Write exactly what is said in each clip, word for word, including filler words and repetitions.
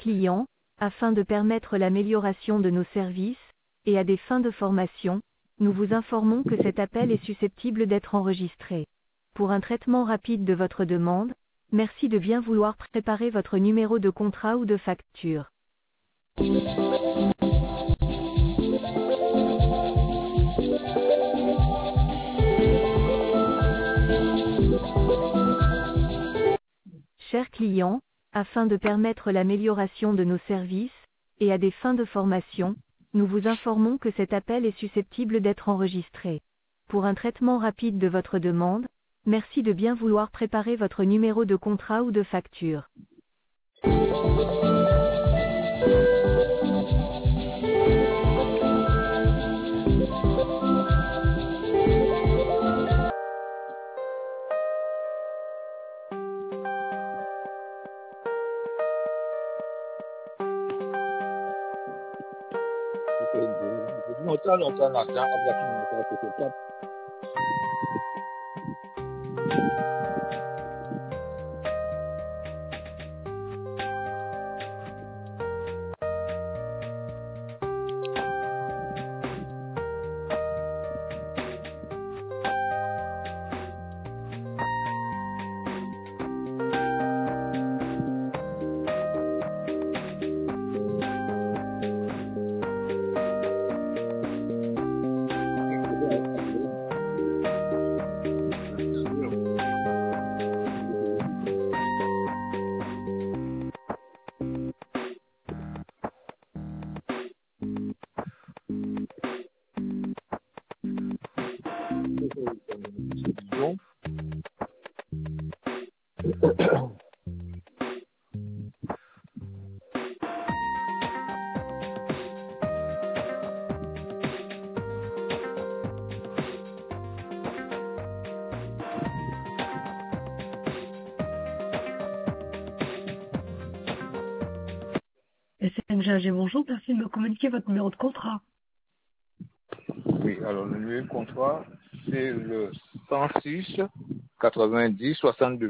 client, afin de permettre l'amélioration de nos services, et à des fins de formation, nous vous informons que cet appel est susceptible d'être enregistré. Pour un traitement rapide de votre demande, merci de bien vouloir préparer votre numéro de contrat ou de facture. Chers clients, afin de permettre l'amélioration de nos services, et à des fins de formation, nous vous informons que cet appel est susceptible d'être enregistré. Pour un traitement rapide de votre demande, merci de bien vouloir préparer votre numéro de contrat ou de facture. Longtemps, longtemps, longtemps, après tout, on va bon. S N G A G, bonjour, merci de me communiquer votre numéro de contrat. Oui, alors le numéro de contrat, c'est le cent six quatre-vingt-dix soixante-deux.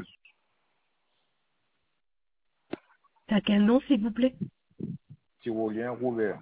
T'as quel nom, s'il vous plaît? Tyrolien Rouvert.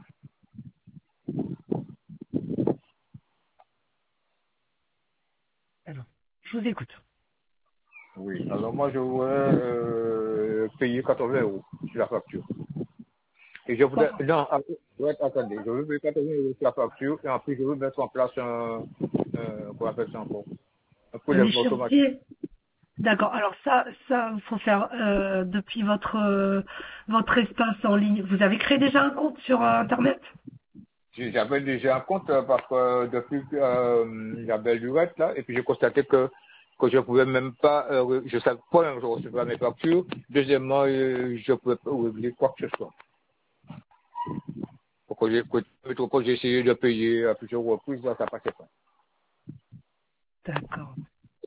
Alors, je vous écoute. Oui, alors moi je voudrais euh, payer quatre-vingts euros sur la facture. Et je voudrais, Bon. non, ouais, attendez, je veux payer quatre-vingts euros sur la facture et après je veux mettre en place un, un quoi on appelle ça encore, un Un prélèvement automatique. échéancier. D'accord. Alors ça, ça, faut faire euh, depuis votre euh, votre espace en ligne. Vous avez créé déjà un compte sur euh, Internet? J'avais déjà un compte euh, parce que euh, depuis euh, la belle lurette là, et puis j'ai constaté que que je pouvais même pas, euh, je savais pas même je recevais mes factures. Deuxièmement, euh, je pouvais pas oublier quoi que ce soit. Pourquoi j'ai pourquoi j'ai essayé de payer à plusieurs reprises, là, ça passait pas. D'accord.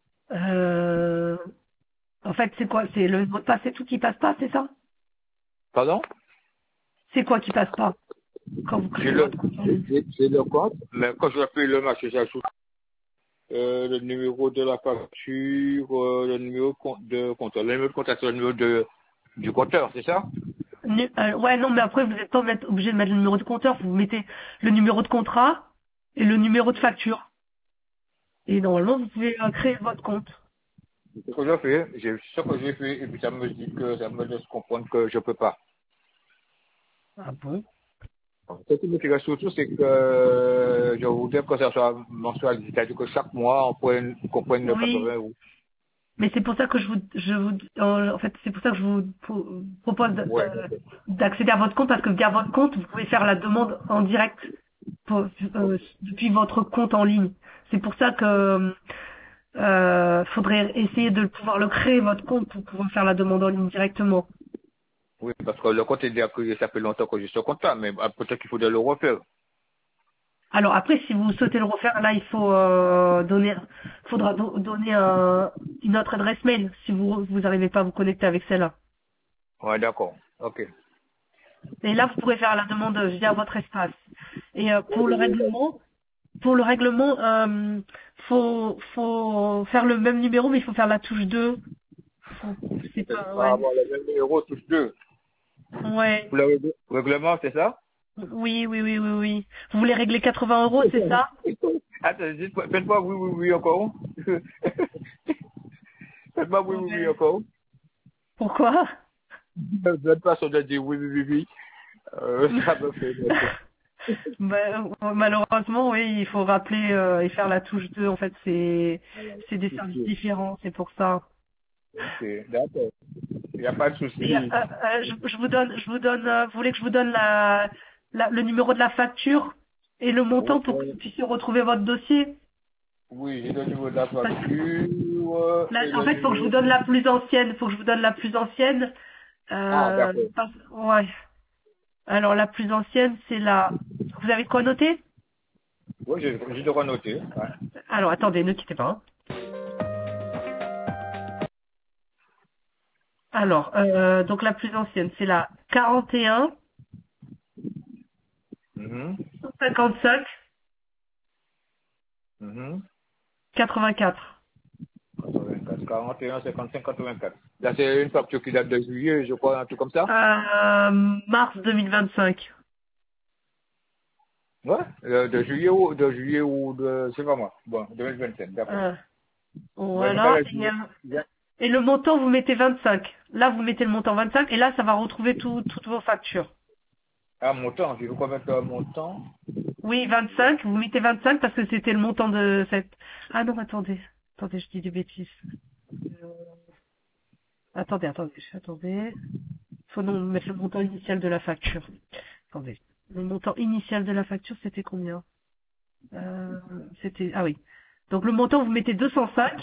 Euh, en fait, c'est quoi? C'est le mot de passe et tout qui passe pas, c'est ça? Pardon? C'est quoi qui passe pas quand vous J'ai créez le, votre compte en ligne? j'ai j'ai le compte, mais quand je paye le marché, j'ajoute euh, le numéro de la facture, euh, le numéro de compte, de compteur. Le numéro de compteur, c'est le numéro de, du compteur, c'est ça? Nu- euh, ouais, non, mais après, vous n'êtes pas mettre- obligé de mettre le numéro de compteur. Vous mettez le numéro de contrat et le numéro de facture. Et normalement, vous pouvez euh, créer votre compte. C'est ce que j'ai fait, j'ai ce que j'ai fait, et puis ça me dit que, ça me laisse comprendre que je peux pas. Ah bon? Ce qui m'intéresse surtout, c'est que euh, je voudrais que ça soit mensuel, c'est-à-dire que chaque mois, on prenne, qu'on prenne le Oui, quatre-vingts euros. mais c'est pour ça que je vous, je vous, euh, en fait, c'est pour ça que je vous pro- propose de- Ouais, de- d'accord. d'accéder à votre compte parce que via votre compte, vous pouvez faire la demande en direct pour- Ok. euh, depuis votre compte en ligne. C'est pour ça que euh, faudrait essayer de pouvoir le créer votre compte pour pouvoir faire la demande en ligne directement. Oui, parce que le compte est déjà créé, ça fait longtemps que je suis sur compte là, mais ah, peut-être qu'il faudrait le refaire. Alors après, si vous souhaitez le refaire, là, il faut euh, donner, faudra do- donner un- une autre adresse mail si vous vous n'arrivez pas à vous connecter avec celle-là. Ouais, d'accord. Ok. Et là, vous pourrez faire la demande via votre espace. Et euh, pour le règlement, pour le règlement, euh, faut faut faire le même numéro, mais il faut faire la touche deux. Faut- C'est C'est pas, pas ouais. avoir le même numéro tous deux. Ouais. Pour le règle- règlement, c'est ça? Oui, oui, oui, oui, oui. Vous voulez régler quatre-vingts euros, c'est ça? Attends, dites- faites-moi oui, oui, oui encore. Faites-moi oui, oui, oui Ouais. encore. Pourquoi? De toute façon de dire oui, oui, oui, oui. Euh, ça me fait beaucoup. Ben, malheureusement, oui, il faut rappeler euh, et faire la touche deux. En fait, c'est c'est des services Ok, différents, c'est pour ça. ok, d'accord. Il n'y a pas de Et, euh, souci. euh, je, je vous donne, je vous donne, euh, vous voulez que je vous donne la, la- le numéro de la facture et le montant Ouais, pour que ouais. vous puissiez retrouver votre dossier? Oui, j'ai le niveau de la Parce que facture là, et en le fait, il faut que je vous numéro. donne la plus ancienne. Faut que je vous donne la plus ancienne. Ah, Euh, d'accord. parce- ouais. Alors la plus ancienne, c'est la. Vous avez de quoi noter? Oui, j'ai j'ai de quoi noter. Ouais. Alors attendez, ne quittez pas, hein. Alors, euh, donc la plus ancienne, c'est la quarante et un Mhm, cinquante-cinq mhm. quatre-vingt-quatre. quatre-vingt-quatre, quarante et un, cinquante-cinq, quatre-vingt-quatre. Là, c'est une facture qui date de juillet, je crois, un truc comme ça. Euh, mars deux mille vingt-cinq. Ouais, euh, de juillet ou de juillet ou de, c'est pas moi. Bon, deux mille vingt-sept, d'accord. Euh, Ouais, mais quand voilà. la Et, euh, juillet, juillet- et le montant, vous mettez vingt-cinq. Là, vous mettez le montant vingt-cinq et là, ça va retrouver tout- toutes vos factures. ah, mon temps, je veux quoi mettre euh, mon temps. Oui, vingt-cinq. Vous mettez vingt-cinq parce que c'était le montant de cette... Ah non, attendez. Attendez, je dis des bêtises. Euh, attendez, attendez, attendez. Faut non mettre le montant initial de la facture. Attendez. Le montant initial de la facture, c'était combien? Euh, c'était... Ah oui. Donc le montant, vous mettez deux cent cinq.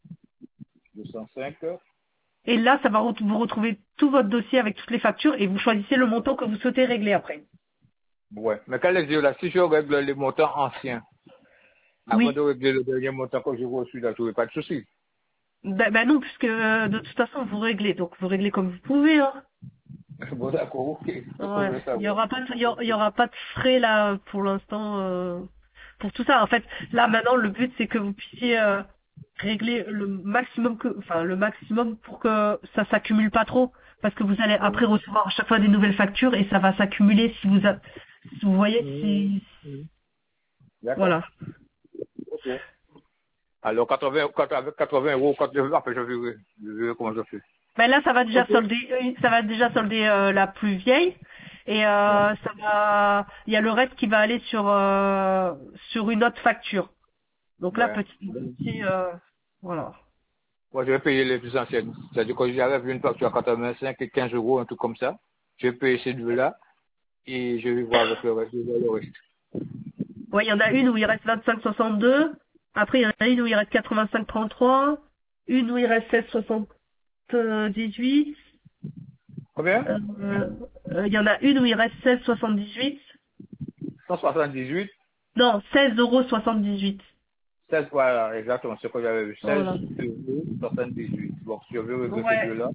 deux cent cinq. Et là, ça va re- vous retrouver tout votre dossier avec toutes les factures et vous choisissez le montant que vous souhaitez régler après. Ouais. Mais quand les yeux là, si je règle les montants anciens, avant de Oui. régler le dernier montant que j'ai reçu là, je n'aurai pas de souci. Ben, ben non, puisque euh, de toute façon, vous réglez. Donc vous réglez comme vous pouvez. Hein. Bon, d'accord, ok. C'est ce que je Ouais. veux Il y savoir. aura pas de, il y aura, il y aura pas de frais là pour l'instant euh, pour tout ça. En fait, là maintenant, le but c'est que vous puissiez euh, régler le maximum que, enfin le maximum pour que ça s'accumule pas trop, parce que vous allez après recevoir à chaque fois des nouvelles factures et ça va s'accumuler si vous, a- si vous voyez Mhm. si Mhm. D'accord. voilà. Ok. Alors, quatre-vingts, quatre-vingts, quatre-vingts euros, quatre-vingts, après je verrai, je verrai comment je fais. Ben là, ça va déjà Ok. solder, euh, ça va déjà solder euh, la plus vieille et Ouais. euh, ça va, il y a le reste qui va aller sur euh, sur une autre facture. Donc là, Ouais. petit à petit, euh, voilà. Moi, je vais payer les plus anciennes. C'est-à-dire que j'arrive une facture à quatre-vingt-cinq et quinze euros, un truc comme ça. Je vais payer ces deux-là et je vais voir avec le reste. Je vais voir le reste. Ouais, il y en a une où il reste vingt-cinq soixante-deux. Après, il y en a une où il reste quatre-vingt-cinq trente-trois. Une où il reste seize soixante-dix-huit. Combien? Euh, euh, il y en a une où il reste seize soixante-dix-huit. cent soixante-dix-huit. Non, seize euros soixante-dix-huit. seize, voilà, exactement, ce que j'avais vu. seize Voilà. euros soixante-dix-huit. Bon, je vais régler ces Ouais. deux-là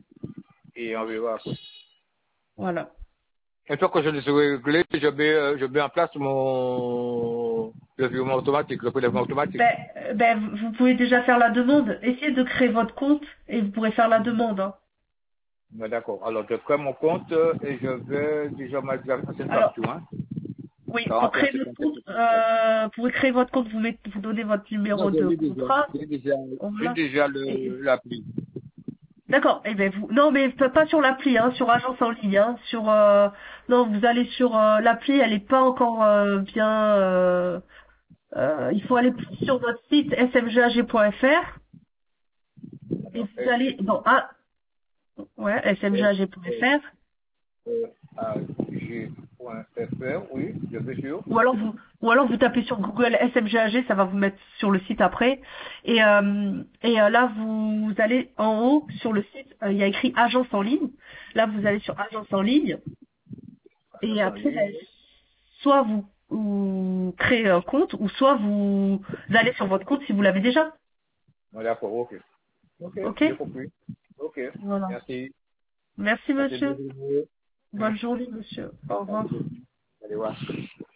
et on verra après. Voilà. Une fois que je les aurai réglés, je mets, euh, je mets en place mon, le virement automatique, le prélèvement automatique. Ben, euh, ben, vous vous pouvez déjà faire la demande. Essayez de créer votre compte et vous pourrez faire la demande. Hein. Mais d'accord. Alors, je crée mon compte euh, et je vais déjà mettre la prochaine Alors, facture, hein. oui, pour quarante et un, créer votre cinquante-sept, compte, euh, vous pouvez créer votre compte, vous, mettez, vous donnez votre non, numéro je de l'ai déjà. contrat. J'ai déjà, j'ai Voilà. déjà Et- le, l'appli. D'accord. Eh ben vous, non mais pas pas sur l'appli, hein, sur agence en ligne, hein, sur, euh, non vous allez sur euh, l'appli, elle est pas encore euh, bien. euh, euh, il faut aller sur notre site s m g a g point f r et Alors, vous S, allez dans ah ouais S, S, s m g a g point f r. E, A, G, point F R, oui, je vais sur. Ou alors vous, ou alors vous tapez sur Google S M G A G, ça va vous mettre sur le site après. Et, euh, et euh, là, vous allez en haut sur le site, euh, il y a écrit agence en ligne. Là, vous allez sur agence en ligne. Et Agence en après, ligne. ben, soit vous, vous créez un compte, ou soit vous allez sur votre compte si vous l'avez déjà. Bon, d'accord, ok. Ok, Ok? j'ai compris. Ok, Voilà. merci. Merci, Merci de monsieur. nous. Bonne journée, monsieur. Au revoir. Allez voir.